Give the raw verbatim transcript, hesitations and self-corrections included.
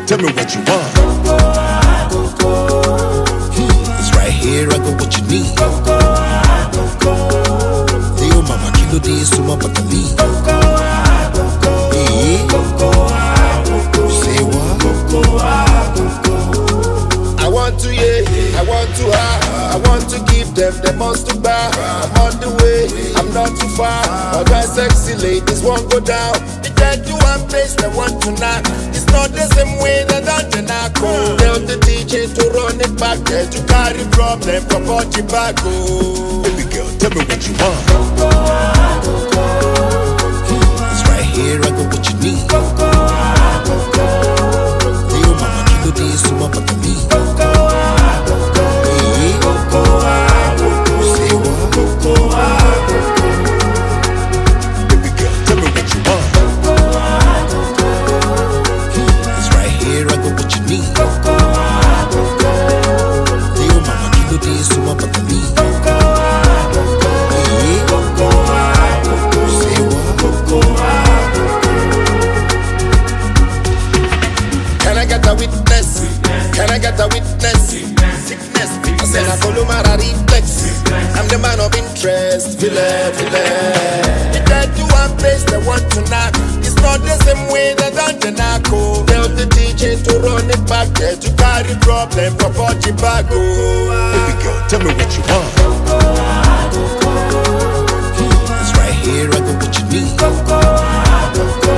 tell me what you want. It's right here, I got what you need. Leo mama kilo de suma bakali. Eh? You say what? I want to, yeah, I want to have, I want to give them the most to buy. I'm on the way, I'm not too far. All the sexy ladies won't go down. The dead to one place they want to knock. It's not the same way that I'm the narco. Tell the D J to run it back there to carry problem from Portugal. Baby girl, tell me what you want. It's right here, I got what you need. Leo mama kilo de suma bakali. Can I get a witness? Can I get a witness? Sickness. I said I follow my reflex. I'm the man of interest. Feel it, feel it. The dead to one place they want to knock. It's not the same way that I'm the narco. Tell the D J to run it back there to carry problem from Portugal. Baby girl, tell me what you want. It's right here, I got what you need.